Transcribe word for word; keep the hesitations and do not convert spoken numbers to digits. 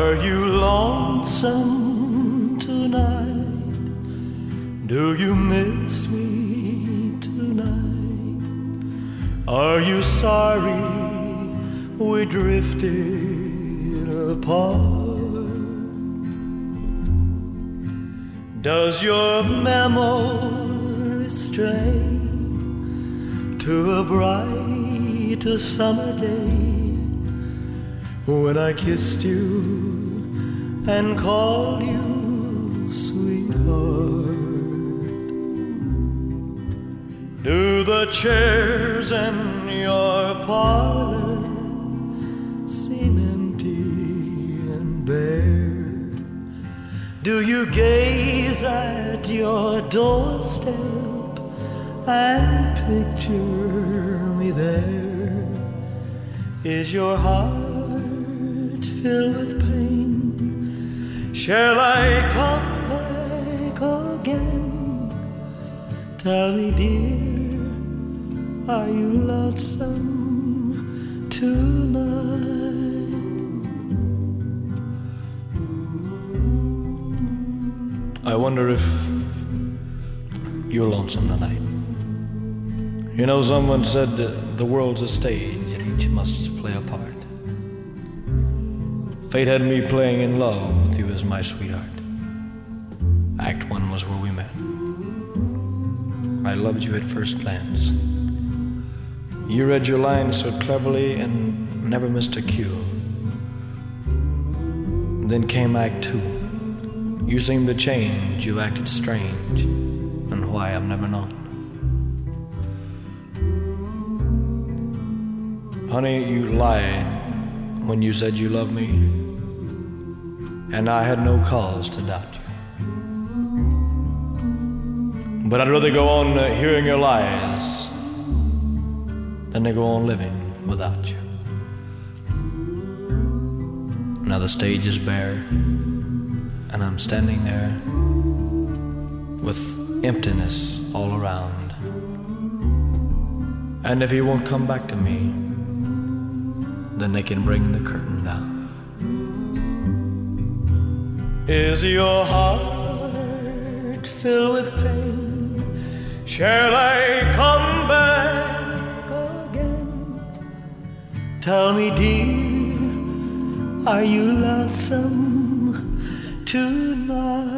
Are you lonesome tonight? Do you miss me tonight? Are you sorry we drifted apart? Does your memory stray to a bright summer day when I kissed you and called you sweetheart? Do the chairs in your parlor seem empty and bare? Do you gaze at your doorstep and picture me there? Is your heart filled with pain? Shall I come back again? Tell me, dear, are you lonesome tonight? I wonder if you're lonesome tonight. You know, someone said the world's a stage and each must play a part. Fate had me playing in love with you as my sweetheart. Act one was where we met. I loved you at first glance. You read your lines so cleverly and never missed a cue. Then came act two. You seemed to change, you acted strange, and why I've never known. Honey, you lied when you said you loved me, and I had no cause to doubt you. But I'd rather go on uh, hearing your lies than to go on living without you. Now the stage is bare, and I'm standing there with emptiness all around. And if he won't come back to me, then they can bring the curtain down. Is your heart filled with pain? Shall I come back again? Tell me, dear, are you lonesome tonight?